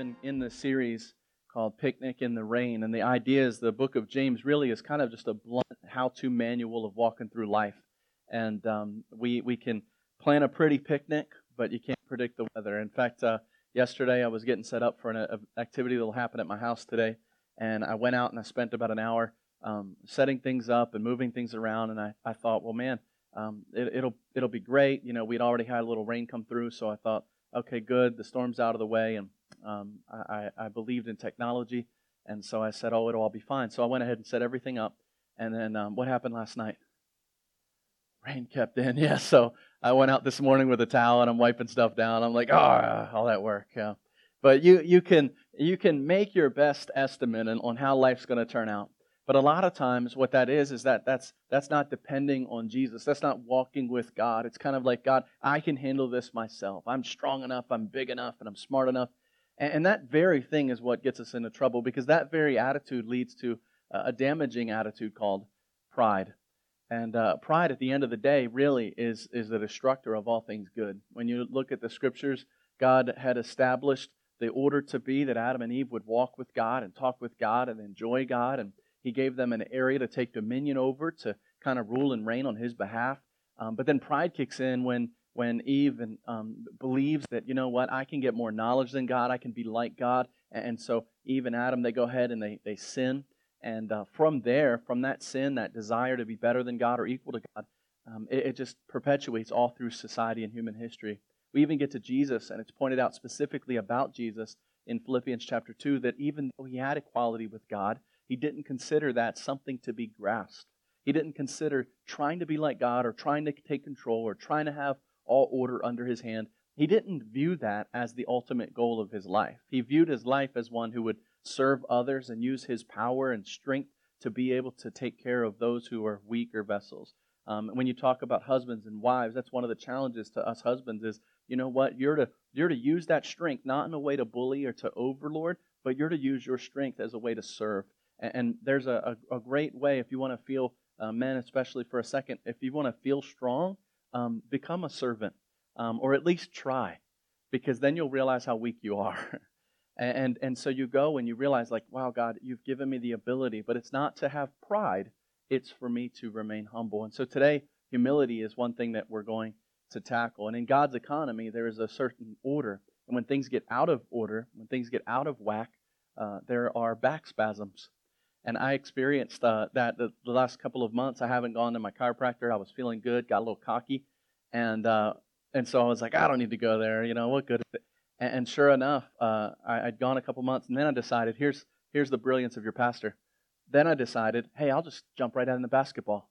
been in this series called Picnic in the Rain, and the idea is the book of James really is kind of just a blunt how-to manual of walking through life. And we can plan a pretty picnic, but you can't predict the weather. In fact, yesterday I was getting set up for an activity that will happen at my house today, and I went out and I spent about an hour setting things up and moving things around, and I thought, well, man, it'll be great. You know, we'd already had a little rain come through, so I thought, okay, good, the storm's out of the way, and I believed in technology, and so I said, oh, it'll all be fine. So I went ahead and set everything up, and then what happened last night? Rain kept in, yeah, so I went out this morning with a towel, and I'm wiping stuff down. I'm like, oh, all that work, yeah. But you can make your best estimate on how life's going to turn out. But a lot of times what that is that's not depending on Jesus. That's not walking with God. It's kind of like, God, I can handle this myself. I'm strong enough, I'm big enough, and I'm smart enough. And that very thing is what gets us into trouble, because that very attitude leads to a damaging attitude called pride. And pride, at the end of the day, really is the destructor of all things good. When you look at the Scriptures, God had established the order to be that Adam and Eve would walk with God and talk with God and enjoy God, and He gave them an area to take dominion over, to kind of rule and reign on His behalf. But then pride kicks in when Eve believes that, you know what, I can get more knowledge than God, I can be like God. And so Eve and Adam, they go ahead and they sin. And from that sin, that desire to be better than God or equal to God, it just perpetuates all through society and human history. We even get to Jesus, and it's pointed out specifically about Jesus in Philippians chapter 2 that even though He had equality with God, He didn't consider that something to be grasped. He didn't consider trying to be like God or trying to take control or trying to have all order under His hand. He didn't view that as the ultimate goal of His life. He viewed His life as one who would serve others and use His power and strength to be able to take care of those who are weaker vessels. When you talk about husbands and wives, that's one of the challenges to us husbands is, you know what, you're to use that strength not in a way to bully or to overlord, but you're to use your strength as a way to serve. And there's a great way, if you want to feel, men especially for a second, if you want to feel strong, become a servant, or at least try, because then you'll realize how weak you are. And so you go and you realize, like, wow, God, you've given me the ability, but it's not to have pride, it's for me to remain humble. And so today, humility is one thing that we're going to tackle. And in God's economy, there is a certain order. And when things get out of order, when things get out of whack, there are back spasms. And I experienced that the last couple of months. I haven't gone to my chiropractor. I was feeling good, got a little cocky. And so I was like, I don't need to go there. You know, what good is it? And sure enough, I'd gone a couple months, and then I decided, here's the brilliance of your pastor. Then I decided, hey, I'll just jump right out into basketball.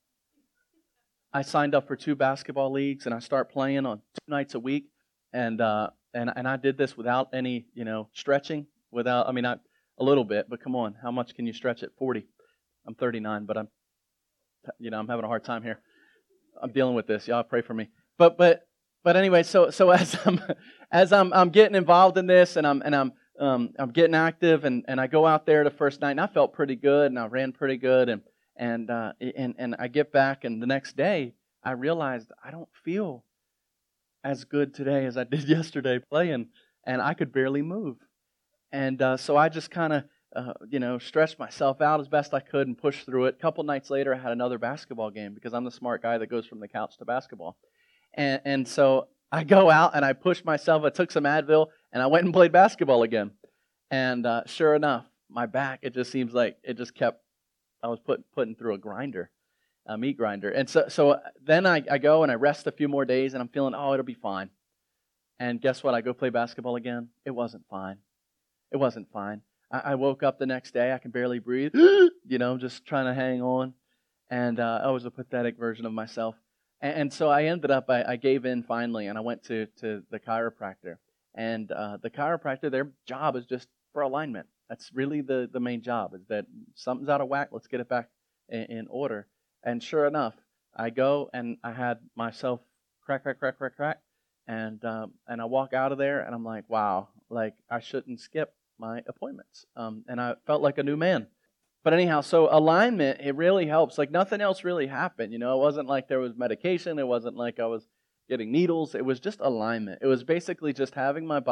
I signed up for 2 basketball leagues, and I start playing on 2 nights a week. And I did this without any, stretching. A little bit, but come on, how much can you stretch at 40? I'm 39, but I'm having a hard time here. I'm dealing with this. Y'all pray for me. But anyway, so as I'm getting involved in this, and I'm getting active, and I go out there the first night, and I felt pretty good, and I ran pretty good, and I get back, and the next day I realized I don't feel as good today as I did yesterday playing, and I could barely move. And so I just kind of, stretched myself out as best I could and pushed through it. A couple nights later, I had another basketball game, because I'm the smart guy that goes from the couch to basketball. And so I go out and I pushed myself. I took some Advil and I went and played basketball again. And sure enough, my back, it just seems like it just kept, I was putting through a meat grinder. And so then I go and I rest a few more days, and I'm feeling, oh, it'll be fine. And guess what? I go play basketball again. It wasn't fine. It wasn't fine. I woke up the next day. I can barely breathe, just trying to hang on. And I was a pathetic version of myself. And so I ended up, I gave in finally, and I went to the chiropractor. And the chiropractor, their job is just for alignment. That's really the main job, is that something's out of whack, let's get it back in order. And sure enough, I go and I had myself crack. And I walk out of there, and I'm like, wow, like I shouldn't skip my appointments. And I felt like a new man. But anyhow, so alignment, it really helps. Like nothing else really happened. It wasn't like there was medication. It wasn't like I was getting needles. It was just alignment. It was basically just having my body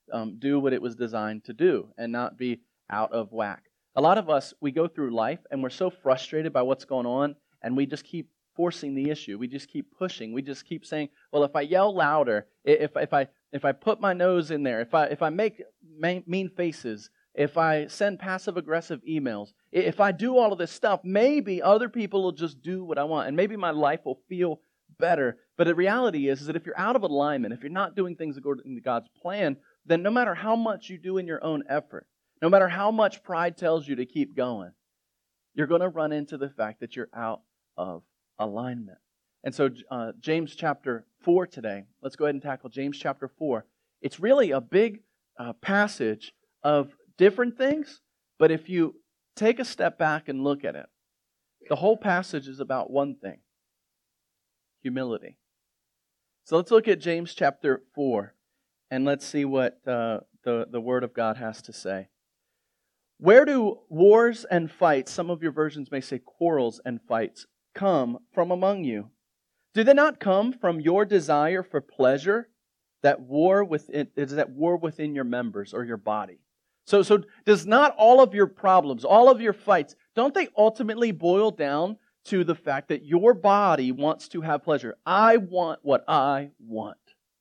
do what it was designed to do and not be out of whack. A lot of us, we go through life and we're so frustrated by what's going on, and we just keep forcing the issue. We just keep pushing. We just keep saying, well, if I yell louder, if I put my nose in there, if I make mean faces, if I send passive-aggressive emails, if I do all of this stuff, maybe other people will just do what I want, and maybe my life will feel better. But the reality is that if you're out of alignment, if you're not doing things according to God's plan, then no matter how much you do in your own effort, no matter how much pride tells you to keep going, you're going to run into the fact that you're out of alignment. And so James chapter 4 today, let's go ahead and tackle James chapter 4. It's really a big passage of different things, but if you take a step back and look at it, the whole passage is about one thing: humility. So let's look at James chapter 4, and let's see what the Word of God has to say. Where do wars and fights, some of your versions may say quarrels and fights, come from among you? Do they not come from your desire for pleasure that war within your members or your body? So does not all of your problems, all of your fights, don't they ultimately boil down to the fact that your body wants to have pleasure? I want what I want.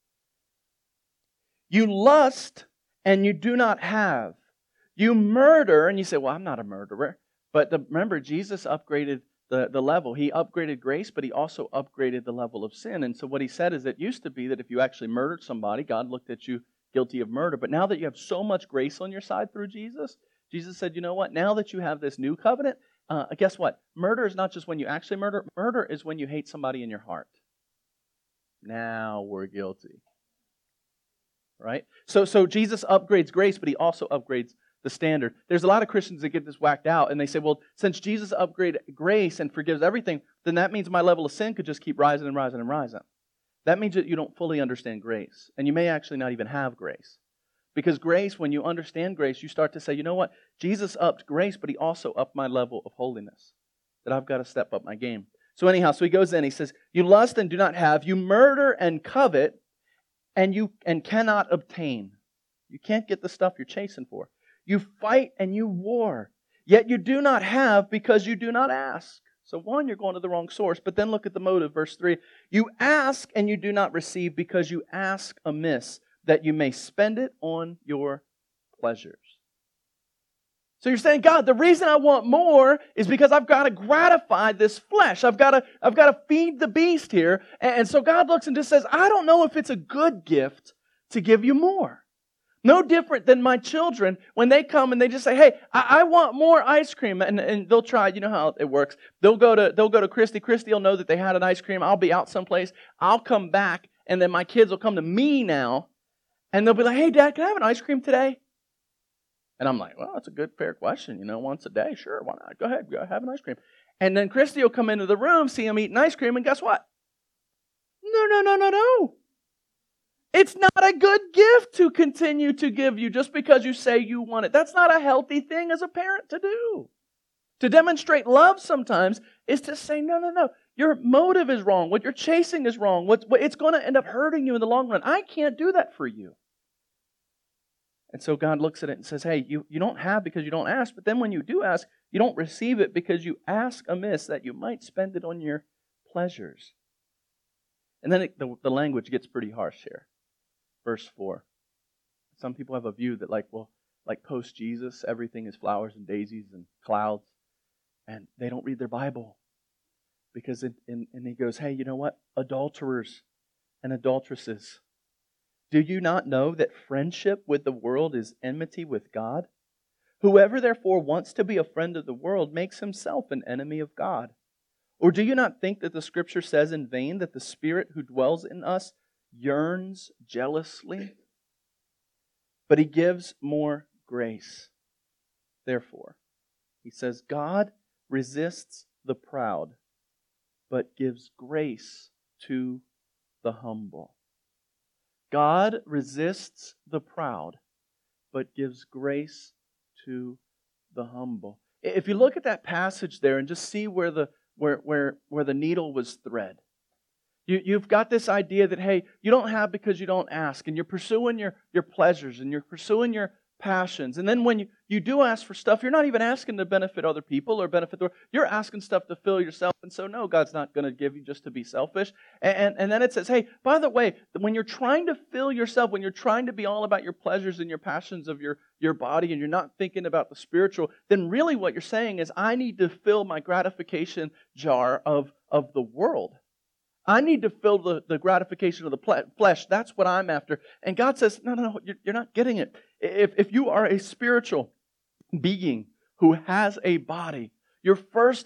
You lust and you do not have. You murder, and you say, well, I'm not a murderer. But remember, Jesus upgraded the level. He upgraded grace, but He also upgraded the level of sin. And so what He said is it used to be that if you actually murdered somebody, God looked at you guilty of murder. But now that you have so much grace on your side through Jesus, Jesus said, you know what? Now that you have this new covenant, guess what? Murder is not just when you actually murder. Murder is when you hate somebody in your heart. Now we're guilty. Right? So Jesus upgrades grace, but He also upgrades the standard. There's a lot of Christians that get this whacked out, and they say, well, since Jesus upgraded grace and forgives everything, then that means my level of sin could just keep rising and rising and rising. That means that you don't fully understand grace, and you may actually not even have grace. Because grace, when you understand grace, you start to say, you know what? Jesus upped grace, but He also upped my level of holiness, that I've got to step up my game. So anyhow, so he goes in, he says, you lust and do not have, you murder and covet, and cannot obtain. You can't get the stuff you're chasing for. You fight and you war, yet you do not have because you do not ask. So one, you're going to the wrong source, but then look at the motive, verse 3. You ask and you do not receive because you ask amiss, that you may spend it on your pleasures. So you're saying, God, the reason I want more is because I've got to gratify this flesh. I've got to feed the beast here. And so God looks and just says, I don't know if it's a good gift to give you more. No different than my children when they come and they just say, hey, I want more ice cream. And they'll try, you know how it works. They'll go to Christy. Christy will know that they had an ice cream. I'll be out someplace. I'll come back. And then my kids will come to me now. And they'll be like, hey, Dad, can I have an ice cream today? And I'm like, well, that's a good, fair question. You know, once a day. Sure, why not? Go ahead, go have an ice cream. And then Christy will come into the room, see him eating ice cream, and guess what? No. It's not a good gift to continue to give you just because you say you want it. That's not a healthy thing as a parent to do. To demonstrate love sometimes is to say, no. Your motive is wrong. What you're chasing is wrong. It's going to end up hurting you in the long run. I can't do that for you. And so God looks at it and says, hey, you don't have because you don't ask. But then when you do ask, you don't receive it because you ask amiss that you might spend it on your pleasures. And then the language gets pretty harsh here. Verse 4. Some people have a view that like post-Jesus, everything is flowers and daisies and clouds. And they don't read their Bible. Because and he goes, hey, you know what? Adulterers and adulteresses. Do you not know that friendship with the world is enmity with God? Whoever therefore wants to be a friend of the world makes himself an enemy of God. Or do you not think that the Scripture says in vain that the Spirit who dwells in us yearns jealously? But He gives more grace. Therefore, He says, God resists the proud, but gives grace to the humble. God resists the proud, but gives grace to the humble. If you look at that passage there and just see where the needle was thread. You've got this idea that, hey, you don't have because you don't ask, and you're pursuing your pleasures, and you're pursuing your passions. And then when you do ask for stuff, you're not even asking to benefit other people or benefit the world. You're asking stuff to fill yourself. And so, no, God's not going to give you just to be selfish. And then it says, hey, by the way, when you're trying to fill yourself, when you're trying to be all about your pleasures and your passions of your body, and you're not thinking about the spiritual, then really what you're saying is, I need to fill my gratification jar of the world. I need to fill the gratification of the flesh. That's what I'm after. And God says, no, you're not getting it. If you are a spiritual being who has a body, your first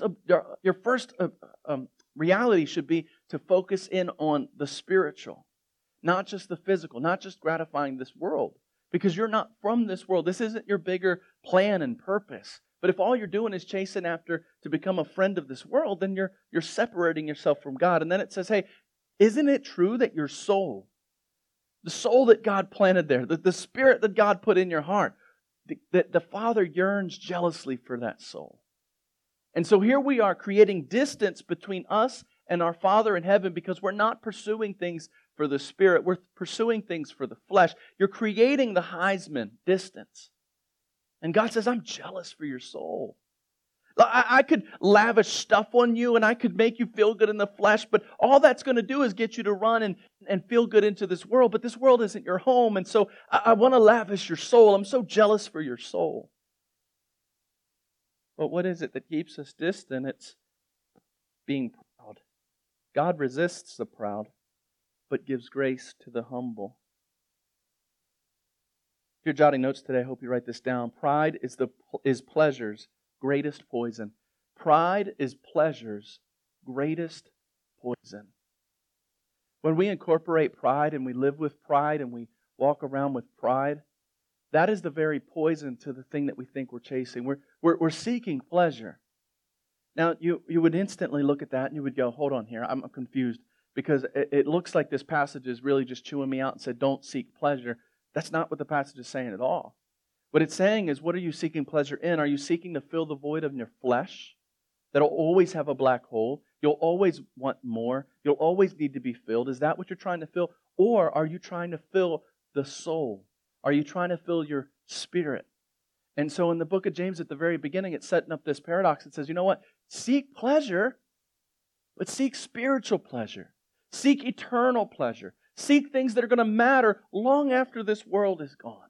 reality should be to focus in on the spiritual, not just the physical, not just gratifying this world. Because you're not from this world. This isn't your bigger plan and purpose. But if all you're doing is chasing after to become a friend of this world, then you're separating yourself from God. And then it says, hey, isn't it true that your soul, the soul that God planted there, the spirit that God put in your heart, that the Father yearns jealously for that soul? And so here we are creating distance between us and our Father in heaven because we're not pursuing things for the Spirit. We're pursuing things for the flesh. You're creating the Heisman distance. And God says, I'm jealous for your soul. I could lavish stuff on you and I could make you feel good in the flesh, but all that's going to do is get you to run and feel good into this world. But this world isn't your home, and so I want to lavish your soul. I'm so jealous for your soul. But what is it that keeps us distant? It's being proud. God resists the proud, but gives grace to the humble. If you're jotting notes today, I hope you write this down. Pride is pleasure's greatest poison. Pride is pleasure's greatest poison. When we incorporate pride and we live with pride and we walk around with pride, that is the very poison to the thing that we think we're chasing. We're seeking pleasure. Now, you would instantly look at that and you would go, hold on here, I'm confused. Because it looks like this passage is really just chewing me out and said, don't seek pleasure. That's not what the passage is saying at all. What it's saying is, what are you seeking pleasure in? Are you seeking to fill the void of your flesh? That'll always have a black hole. You'll always want more. You'll always need to be filled. Is that what you're trying to fill? Or are you trying to fill the soul? Are you trying to fill your spirit? And so in the book of James at the very beginning, it's setting up this paradox. It says, you know what? Seek pleasure, but seek spiritual pleasure. Seek eternal pleasure. Seek things that are going to matter long after this world is gone.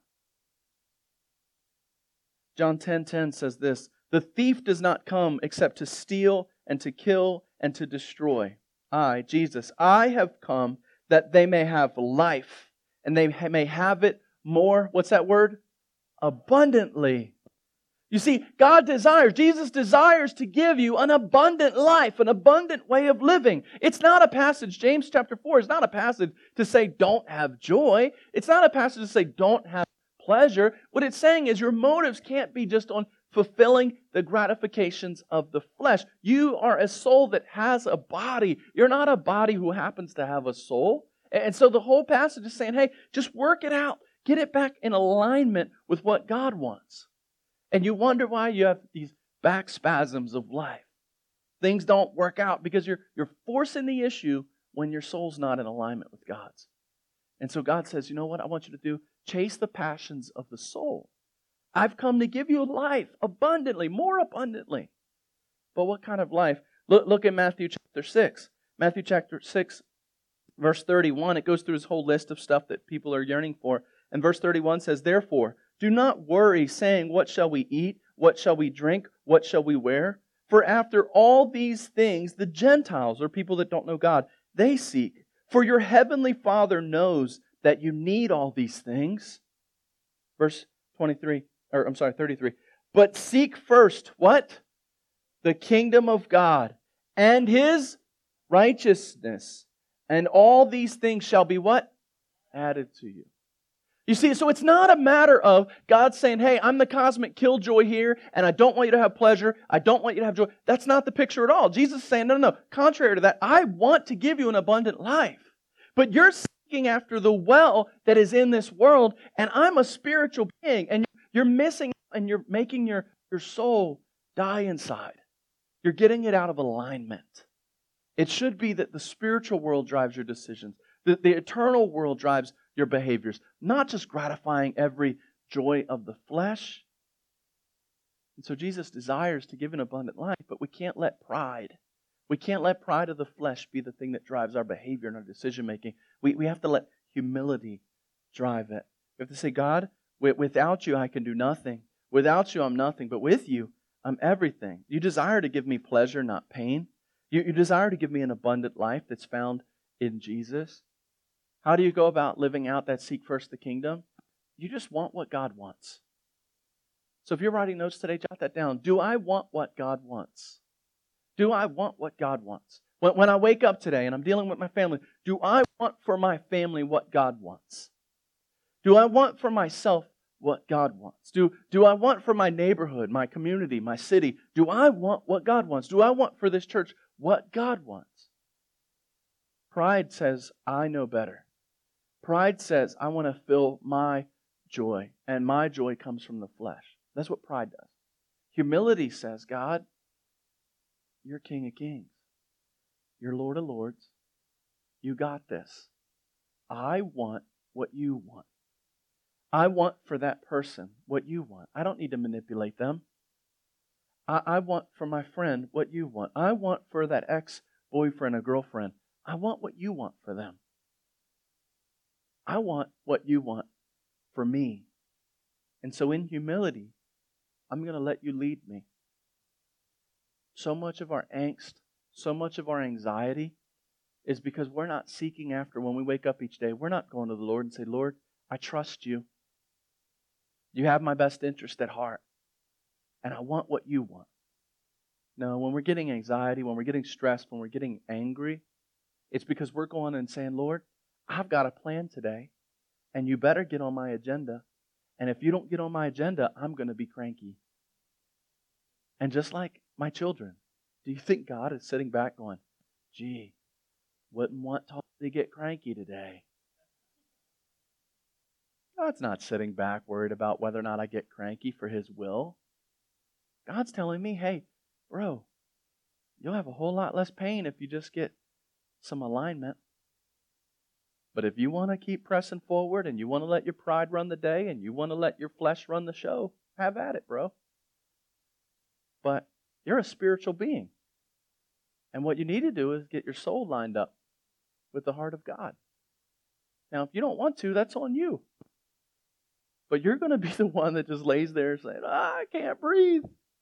John 10:10 says this, the thief does not come except to steal and to kill and to destroy. I, Jesus, I have come that they may have life and they may have it more, what's that word? Abundantly. You see, Jesus desires to give you an abundant life, an abundant way of living. It's not a passage, James chapter 4 is not a passage to say don't have joy. It's not a passage to say don't have pleasure. What it's saying is your motives can't be just on fulfilling the gratifications of the flesh. You are a soul that has a body. You're not a body who happens to have a soul. And so the whole passage is saying, hey, just work it out. Get it back in alignment with what God wants. And you wonder why you have these back spasms of life. Things don't work out because you're forcing the issue when your soul's not in alignment with God's. And so God says, you know what I want you to do? Chase the passions of the soul. I've come to give you life abundantly, more abundantly. But what kind of life? Look at Matthew chapter 6. Matthew chapter 6, verse 31. It goes through this whole list of stuff that people are yearning for. And verse 31 says, therefore, do not worry, saying, what shall we eat? What shall we drink? What shall we wear? For after all these things, the Gentiles, or people that don't know God, they seek. For your heavenly Father knows that you need all these things. Verse 33. But seek first, what? The kingdom of God and His righteousness. And all these things shall be what? Added to you. You see, so it's not a matter of God saying, hey, I'm the cosmic killjoy here, and I don't want you to have pleasure. I don't want you to have joy. That's not the picture at all. Jesus is saying, no. Contrary to that, I want to give you an abundant life. But you're seeking after the well that is in this world, and I'm a spiritual being, and you're missing, and you're making your soul die inside. You're getting it out of alignment. It should be that the spiritual world drives your decisions. The eternal world drives your behaviors, not just gratifying every joy of the flesh. And so Jesus desires to give an abundant life, but we can't let pride of the flesh be the thing that drives our behavior and our decision making. We have to let humility drive it. We have to say, God, without you I can do nothing. Without you I'm nothing, but with you I'm everything. You desire to give me pleasure, not pain. You desire to give me an abundant life that's found in Jesus. How do you go about living out that seek first the kingdom? You just want what God wants. So if you're writing notes today, jot that down. Do I want what God wants? Do I want what God wants? When I wake up today and I'm dealing with my family, do I want for my family what God wants? Do I want for myself what God wants? Do I want for my neighborhood, my community, my city? Do I want what God wants? Do I want for this church what God wants? Pride says, I know better. Pride says, I want to fill my joy, and my joy comes from the flesh. That's what pride does. Humility says, God, you're King of Kings. You're Lord of Lords. You got this. I want what you want. I want for that person what you want. I don't need to manipulate them. I want for my friend what you want. I want for that ex-boyfriend or girlfriend. I want what you want for them. I want what you want for me. And so in humility, I'm going to let you lead me. So much of our angst, so much of our anxiety is because we're not seeking after, when we wake up each day, we're not going to the Lord and say, Lord, I trust you. You have my best interest at heart. And I want what you want. No, when we're getting anxiety, when we're getting stressed, when we're getting angry, it's because we're going and saying, Lord, I've got a plan today, and you better get on my agenda. And if you don't get on my agenda, I'm going to be cranky. And just like my children, do you think God is sitting back going, gee, wouldn't want Todd to get cranky today? God's not sitting back worried about whether or not I get cranky for His will. God's telling me, hey, bro, you'll have a whole lot less pain if you just get some alignment. But if you want to keep pressing forward and you want to let your pride run the day and you want to let your flesh run the show, have at it, bro. But you're a spiritual being. And what you need to do is get your soul lined up with the heart of God. Now, if you don't want to, that's on you. But you're going to be the one that just lays there saying, I can't breathe.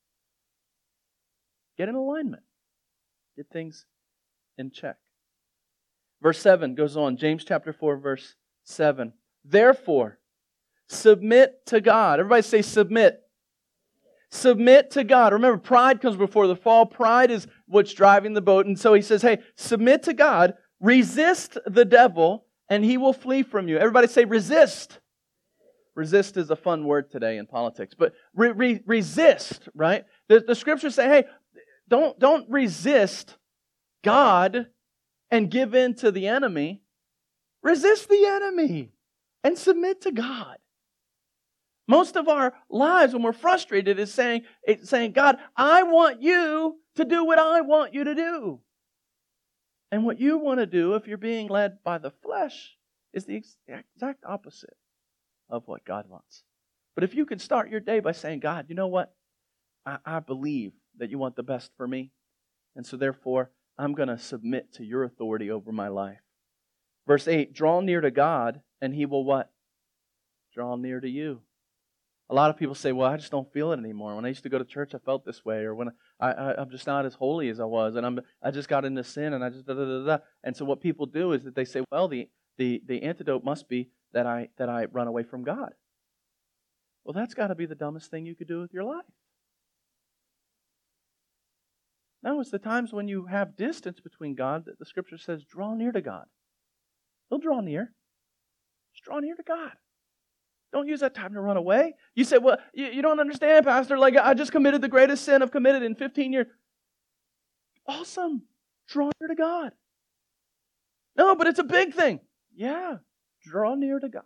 Get in alignment. Get things in check. Verse 7 goes on. James chapter 4, verse 7. Therefore, submit to God. Everybody say submit. Submit to God. Remember, pride comes before the fall. Pride is what's driving the boat. And so he says, hey, submit to God. Resist the devil, and he will flee from you. Everybody say resist. Resist is a fun word today in politics. But resist, right? The scriptures say, hey, don't resist God and give in to the enemy. Resist the enemy and submit to God. Most of our lives, when we're frustrated, is saying, God, I want you to do what I want you to do. And what you want to do, if you're being led by the flesh, is the exact opposite of what God wants. But if you can start your day by saying, God, you know what? I believe that you want the best for me. And so therefore, I'm going to submit to your authority over my life. Verse 8, draw near to God, and He will what? Draw near to you. A lot of people say, well, I just don't feel it anymore. When I used to go to church, I felt this way. Or when I'm just not as holy as I was. And I just got into sin, and I just da-da-da-da. And so what people do is that they say, well, the antidote must be that I run away from God. Well, that's got to be the dumbest thing you could do with your life. No, it's the times when you have distance between God that the Scripture says, draw near to God. He'll draw near. Just draw near to God. Don't use that time to run away. You say, well, you don't understand, Pastor. Like, I just committed the greatest sin I've committed in 15 years. Awesome. Draw near to God. No, but it's a big thing. Yeah. Draw near to God.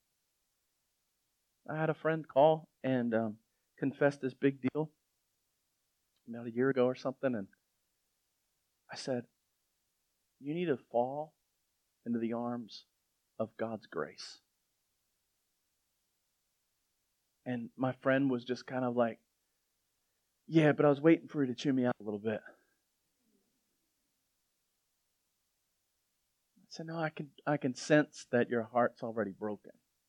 I had a friend call and confess this big deal about a year ago or something. And I said, You need to fall into the arms of God's grace. And my friend was just kind of like, yeah, but I was waiting for you to chew me out a little bit. I said, no, I can sense that your heart's already broken.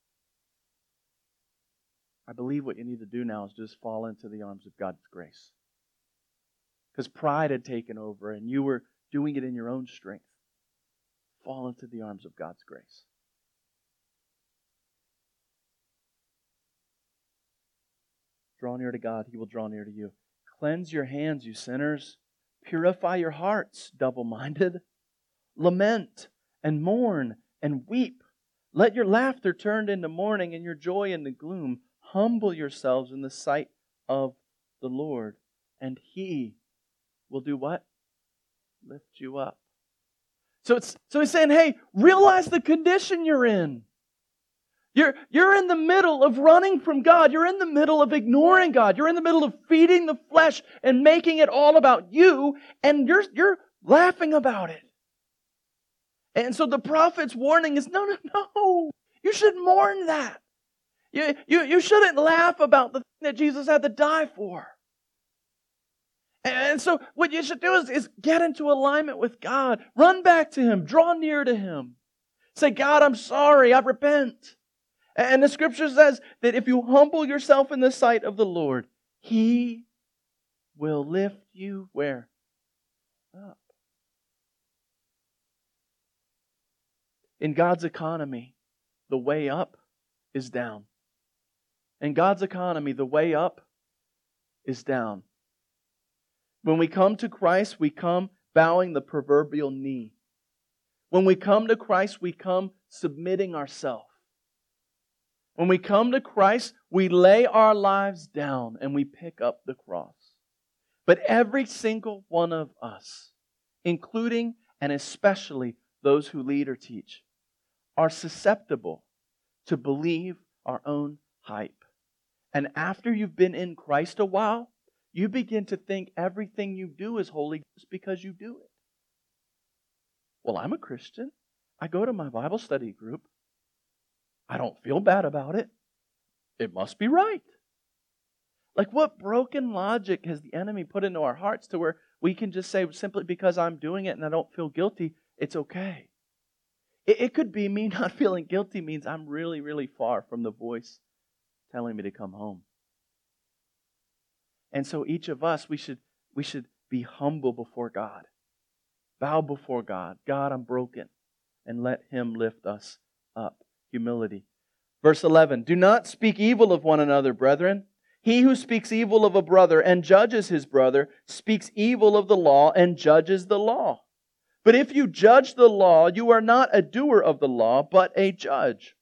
I believe what you need to do now is just fall into the arms of God's grace. Because pride had taken over and you were doing it in your own strength. Fall into the arms of God's grace. Draw near to God, He will draw near to you. Cleanse your hands, you sinners. Purify your hearts, double-minded. Lament and mourn and weep. Let your laughter turn into mourning and your joy into gloom. Humble yourselves in the sight of the Lord, and He will do what? Lift you up. So He's saying, hey, realize the condition you're in. You're in the middle of running from God. You're in the middle of ignoring God. You're in the middle of feeding the flesh and making it all about you, and you're laughing about it. And so the prophet's warning is, no. You should mourn that. You shouldn't laugh about the thing that Jesus had to die for. And so what you should do is get into alignment with God. Run back to Him. Draw near to Him. Say, God, I'm sorry. I repent. And the Scripture says that if you humble yourself in the sight of the Lord, He will lift you where? Up. In God's economy, the way up is down. In God's economy, the way up is down. When we come to Christ, we come bowing the proverbial knee. When we come to Christ, we come submitting ourselves. When we come to Christ, we lay our lives down and we pick up the cross. But every single one of us, including and especially those who lead or teach, are susceptible to believe our own hype. And after you've been in Christ a while, you begin to think everything you do is holy just because you do it. Well, I'm a Christian. I go to my Bible study group. I don't feel bad about it. It must be right. Like, what broken logic has the enemy put into our hearts to where we can just say, simply because I'm doing it and I don't feel guilty, it's okay. It could be me not feeling guilty means I'm really, really far from the voice telling me to come home. And so each of us, we should be humble before God. Bow before God. God, I'm broken. And let Him lift us up. Humility. Verse 11, do not speak evil of one another, brethren. He who speaks evil of a brother and judges his brother speaks evil of the law and judges the law. But if you judge the law, you are not a doer of the law, but a judge.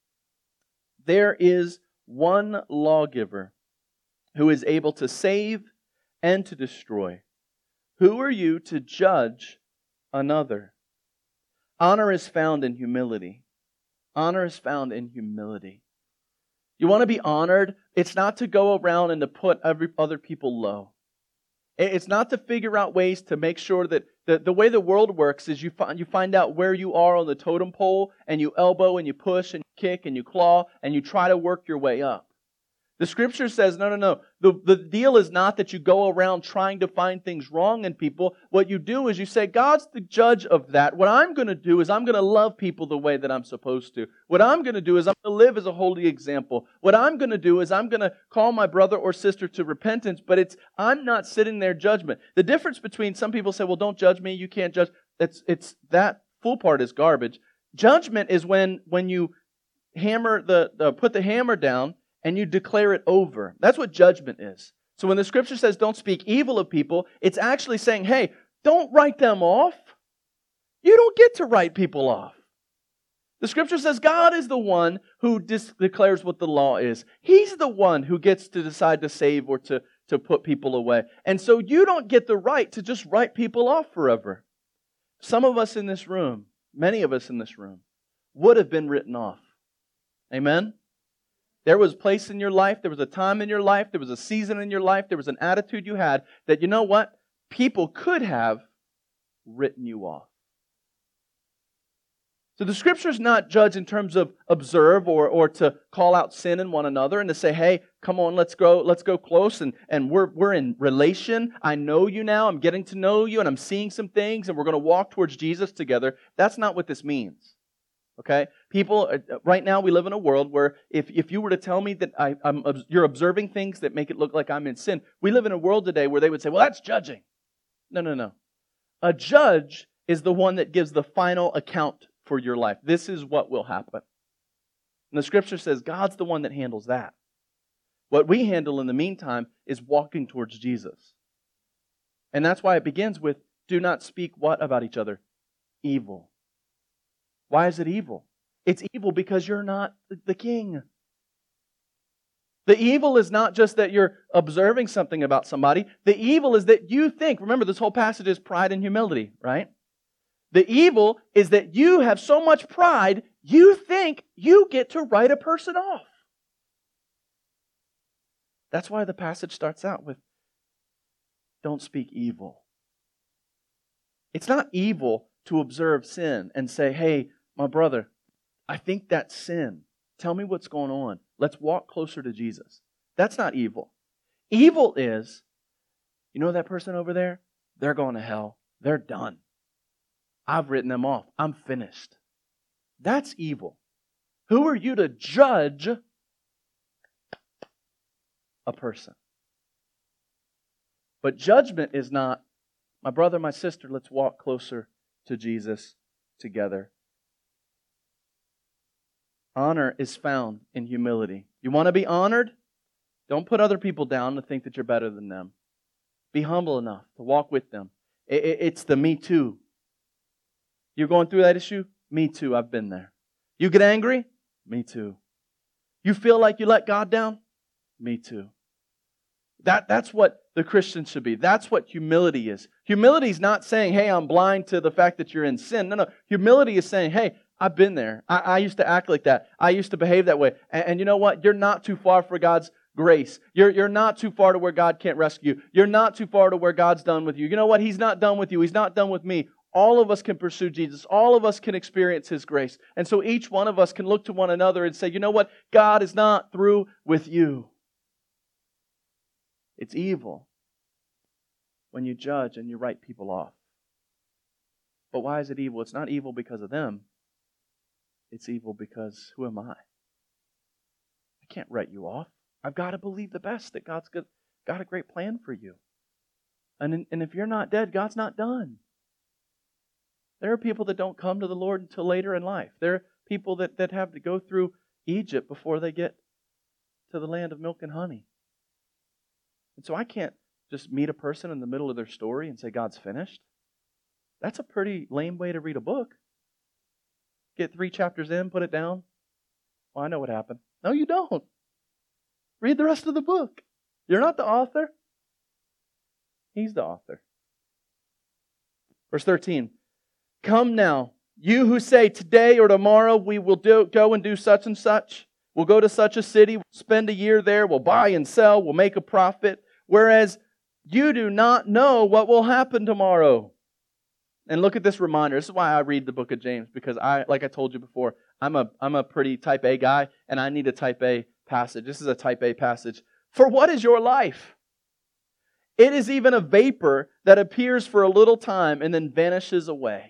There is one lawgiver who is able to save and to destroy. Who are you to judge another? Honor is found in humility. Honor is found in humility. You want to be honored? It's not to go around and to put other people low. It's not to figure out ways to make sure that the way the world works is you find out where you are on the totem pole and you elbow and you push and you kick and you claw and you try to work your way up. The Scripture says, no. The deal is not that you go around trying to find things wrong in people. What you do is you say, God's the judge of that. What I'm going to do is I'm going to love people the way that I'm supposed to. What I'm going to do is I'm going to live as a holy example. What I'm going to do is I'm going to call my brother or sister to repentance, but I'm not sitting there judgment. The difference between some people say, well, don't judge me, you can't judge. It's that full part is garbage. Judgment is when you hammer put the hammer down and you declare it over. That's what judgment is. So when the Scripture says don't speak evil of people, it's actually saying, hey, don't write them off. You don't get to write people off. The Scripture says God is the one who declares what the law is. He's the one who gets to decide to save or to put people away. And so you don't get the right to just write people off forever. Some of us in this room, many of us in this room, would have been written off. Amen? There was a place in your life, there was a time in your life, there was a season in your life, there was an attitude you had that, you know what? People could have written you off. So the Scripture's not judged in terms of observe or to call out sin in one another and to say, hey, come on, let's go close and we're in relation. I know you now, I'm getting to know you, and I'm seeing some things, and we're going to walk towards Jesus together. That's not what this means. Okay? People, right now we live in a world where if you were to tell me that you're observing things that make it look like I'm in sin, we live in a world today where they would say, well, that's judging. No. A judge is the one that gives the final account for your life. This is what will happen. And the Scripture says God's the one that handles that. What we handle in the meantime is walking towards Jesus. And that's why it begins with, do not speak what about each other? Evil. Why is it evil? It's evil because you're not the king. The evil is not just that you're observing something about somebody. The evil is that you think, remember this whole passage is pride and humility, right? The evil is that you have so much pride, you think you get to write a person off. That's why the passage starts out with, don't speak evil. It's not evil to observe sin and say, hey, my brother, I think that's sin. Tell me what's going on. Let's walk closer to Jesus. That's not evil. Evil is, you know that person over there? They're going to hell. They're done. I've written them off. I'm finished. That's evil. Who are you to judge a person? But judgment is not, my brother, my sister, let's walk closer to Jesus together. Honor is found in humility. You want to be honored? Don't put other people down to think that you're better than them. Be humble enough to walk with them. It's the me too. You're going through that issue? Me too, I've been there. You get angry? Me too. You feel like you let God down? Me too. That's what the Christian should be. That's what humility is. Humility is not saying, hey, I'm blind to the fact that you're in sin. No. Humility is saying, hey, I've been there. I used to act like that. I used to behave that way. And you know what? You're not too far for God's grace. You're not too far to where God can't rescue you. You're not too far to where God's done with you. You know what? He's not done with you. He's not done with me. All of us can pursue Jesus. All of us can experience His grace. And so each one of us can look to one another and say, you know what? God is not through with you. It's evil when you judge and you write people off. But why is it evil? It's not evil because of them. It's evil because who am I? I can't write you off. I've got to believe the best, that God's got a great plan for you. And if you're not dead, God's not done. There are people that don't come to the Lord until later in life. There are people that have to go through Egypt before they get to the land of milk and honey. And so I can't just meet a person in the middle of their story and say God's finished. That's a pretty lame way to read a book. Get 3 chapters in, put it down. Well, I know what happened. No, you don't. Read the rest of the book. You're not the author. He's the author. Verse 13. Come now, you who say today or tomorrow we will go and do such and such. We'll go to such a city, we'll spend a year there, we'll buy and sell, we'll make a profit. Whereas you do not know what will happen tomorrow. And look at this reminder. This is why I read the book of James, because like I told you before, I'm a pretty type A guy, and I need a type A passage. This is a type A passage. For what is your life? It is even a vapor that appears for a little time and then vanishes away.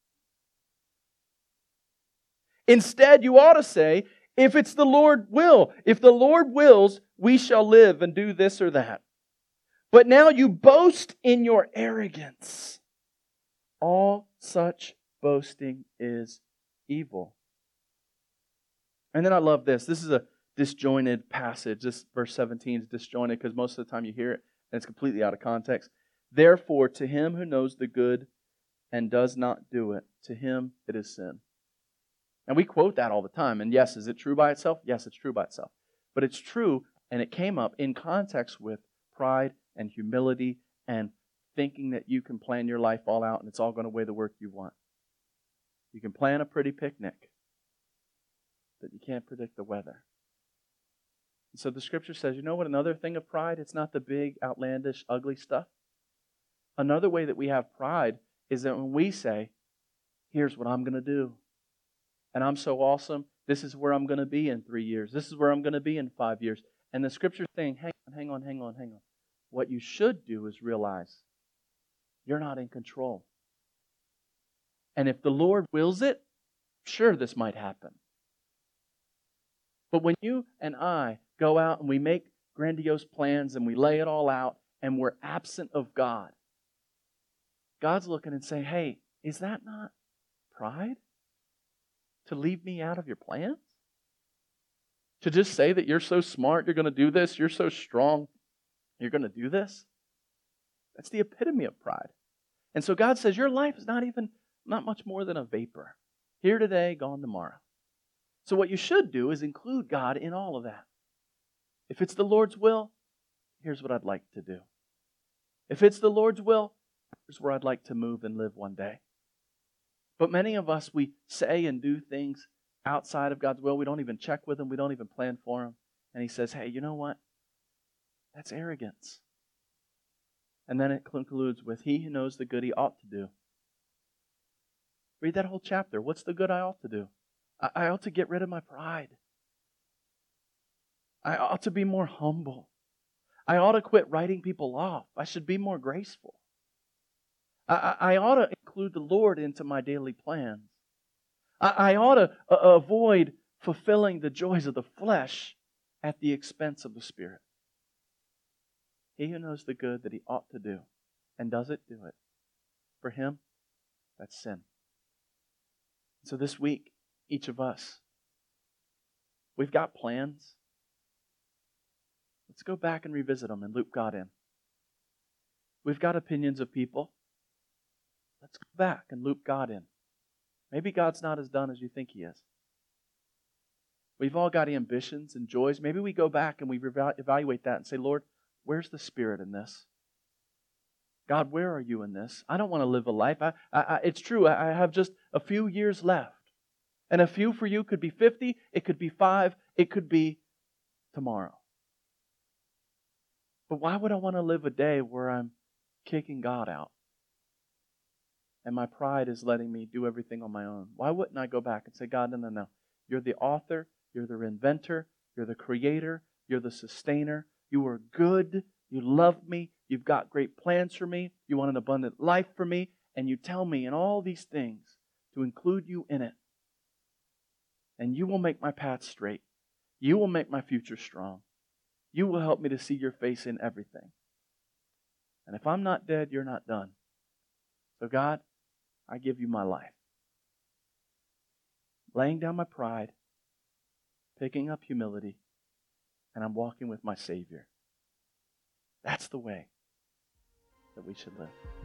Instead, you ought to say, if it's the Lord will, if the Lord wills, we shall live and do this or that. But now you boast in your arrogance. All such boasting is evil. And then I love this. This is a disjointed passage. This verse 17 is disjointed because most of the time you hear it and it's completely out of context. Therefore, to him who knows the good and does not do it, to him it is sin. And we quote that all the time. And yes, is it true by itself? Yes, it's true by itself. But it's true, and it came up in context with pride and humility and thinking that you can plan your life all out and it's all going to weigh the work you want. You can plan a pretty picnic, but you can't predict the weather. And so the Scripture says, you know what another thing of pride? It's not the big, outlandish, ugly stuff. Another way that we have pride is that when we say, here's what I'm going to do. and I'm so awesome. This is where I'm going to be in 3 years. This is where I'm going to be in 5 years. And the Scripture's saying, hang on. What you should do is realize you're not in control. And if the Lord wills it, sure, this might happen. But when you and I go out and we make grandiose plans and we lay it all out and we're absent of God, God's looking and saying, hey, is that not pride? To leave me out of your plans? To just say that you're so smart, you're going to do this, you're so strong, you're going to do this? That's the epitome of pride. And so God says, your life is not much more than a vapor. Here today, gone tomorrow. So what you should do is include God in all of that. If it's the Lord's will, here's what I'd like to do. If it's the Lord's will, here's where I'd like to move and live one day. But many of us, we say and do things outside of God's will. We don't even check with Him. We don't even plan for Him. And He says, hey, you know what? That's arrogance. And then it concludes with, he who knows the good he ought to do. Read that whole chapter. What's the good I ought to do? I ought to get rid of my pride. I ought to be more humble. I ought to quit writing people off. I should be more graceful. I ought to include the Lord into my daily plans. I ought to avoid fulfilling the joys of the flesh at the expense of the Spirit. He who knows the good that he ought to do and doesn't do it, for him, that's sin. So this week, each of us, we've got plans. Let's go back and revisit them and loop God in. We've got opinions of people. Let's go back and loop God in. Maybe God's not as done as you think He is. We've all got ambitions and joys. Maybe we go back and we evaluate that and say, Lord, where's the Spirit in this? God, where are you in this? I don't want to live a life. It's true, I have just a few years left. And a few for you could be 50, it could be 5, it could be tomorrow. But why would I want to live a day where I'm kicking God out? And my pride is letting me do everything on my own. Why wouldn't I go back and say, God, no. You're the author, you're the inventor, you're the creator, you're the sustainer. You are good, you love me, you've got great plans for me, you want an abundant life for me, and you tell me in all these things to include you in it. And you will make my path straight. You will make my future strong. You will help me to see your face in everything. And if I'm not dead, you're not done. So God, I give you my life. Laying down my pride, picking up humility, and I'm walking with my Savior. That's the way that we should live.